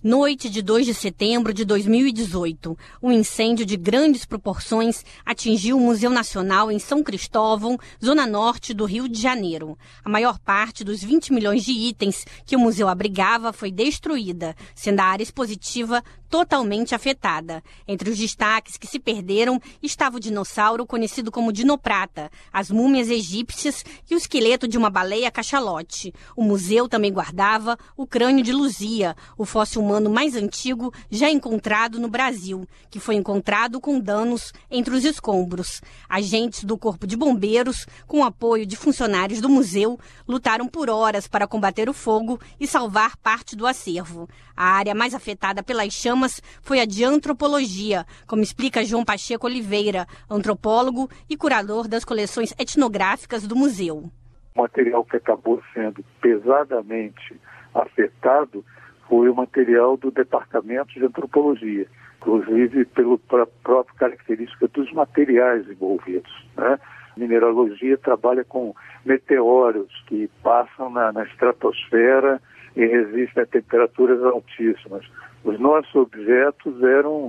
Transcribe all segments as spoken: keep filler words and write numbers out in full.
Noite de dois de setembro de dois mil e dezoito, um incêndio de grandes proporções atingiu o Museu Nacional em São Cristóvão, zona norte do Rio de Janeiro. A maior parte dos vinte milhões de itens que o museu abrigava foi destruída, sendo a área expositiva totalmente afetada. Entre os destaques que se perderam estava o dinossauro conhecido como dinoprata, as múmias egípcias e o esqueleto de uma baleia cachalote. O museu também guardava o crânio de Luzia, o fóssil humano mais antigo já encontrado no Brasil, que foi encontrado com danos entre os escombros. Agentes do Corpo de Bombeiros, com o apoio de funcionários do museu, lutaram por horas para combater o fogo e salvar parte do acervo. A área mais afetada pelas chamas foi a de antropologia, como explica João Pacheco Oliveira, antropólogo e curador das coleções etnográficas do museu. O material que acabou sendo pesadamente afetado foi o material do Departamento de Antropologia, inclusive pela própria característica dos materiais envolvidos, né? A mineralogia trabalha com meteoros que passam na, na estratosfera e resistem a temperaturas altíssimas. Os nossos objetos eram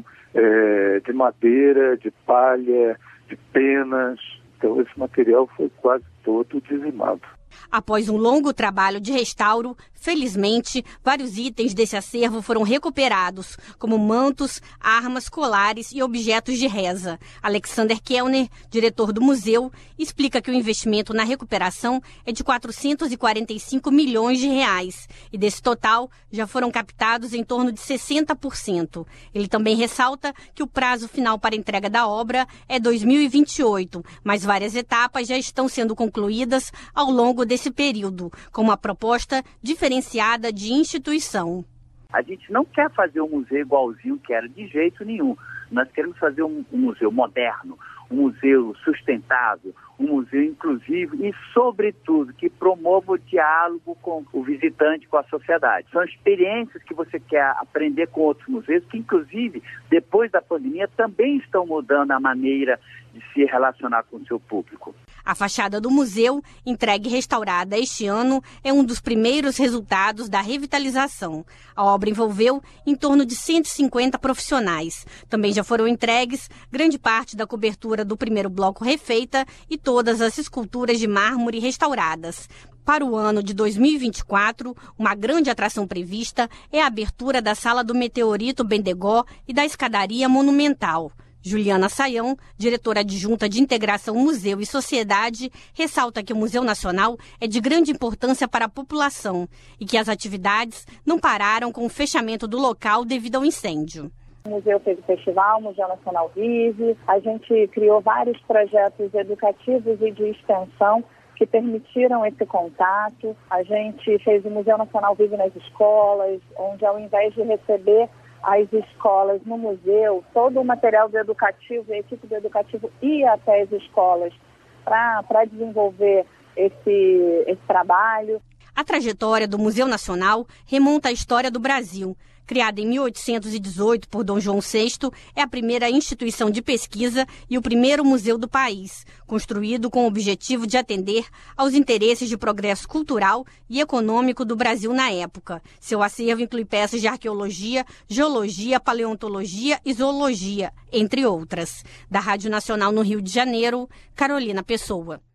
é, de madeira, de palha, de penas, então esse material foi quase todo dizimado. Após um longo trabalho de restauro, felizmente, vários itens desse acervo foram recuperados, como mantos, armas, colares e objetos de reza. Alexander Kellner, diretor do museu, explica que o investimento na recuperação é de quatrocentos e quarenta e cinco milhões de reais e desse total já foram captados em torno de sessenta por cento. Ele também ressalta que o prazo final para entrega da obra é dois mil e vinte e oito, mas várias etapas já estão sendo concluídas ao longo desse período, com uma proposta diferenciada de instituição. A gente não quer fazer um museu igualzinho que era de jeito nenhum. Nós queremos fazer um, um museu moderno, um museu sustentável, um museu inclusivo e, sobretudo, que promova o diálogo com o visitante, com a sociedade. São experiências que você quer aprender com outros museus, que, inclusive, depois da pandemia, também estão mudando a maneira de se relacionar com o seu público. A fachada do museu, entregue e restaurada este ano, é um dos primeiros resultados da revitalização. A obra envolveu em torno de cento e cinquenta profissionais. Também já foram entregues grande parte da cobertura do primeiro bloco refeita e todas as esculturas de mármore restauradas. Para o ano de dois mil e vinte e quatro, uma grande atração prevista é a abertura da Sala do Meteorito Bendegó e da Escadaria Monumental. Juliana Saião, diretora adjunta de Integração Museu e Sociedade, ressalta que o Museu Nacional é de grande importância para a população e que as atividades não pararam com o fechamento do local devido ao incêndio. O museu fez o festival, o Museu Nacional Vive, a gente criou vários projetos educativos e de extensão que permitiram esse contato. A gente fez o Museu Nacional Vive nas escolas, onde ao invés de receber as escolas no museu, todo o material do educativo, a equipe do educativo ia até as escolas para desenvolver esse, esse trabalho. A trajetória do Museu Nacional remonta à história do Brasil. Criada em mil oitocentos e dezoito por Dom João sexto, é a primeira instituição de pesquisa e o primeiro museu do país, construído com o objetivo de atender aos interesses de progresso cultural e econômico do Brasil na época. Seu acervo inclui peças de arqueologia, geologia, paleontologia e zoologia, entre outras. Da Rádio Nacional no Rio de Janeiro, Carolina Pessoa.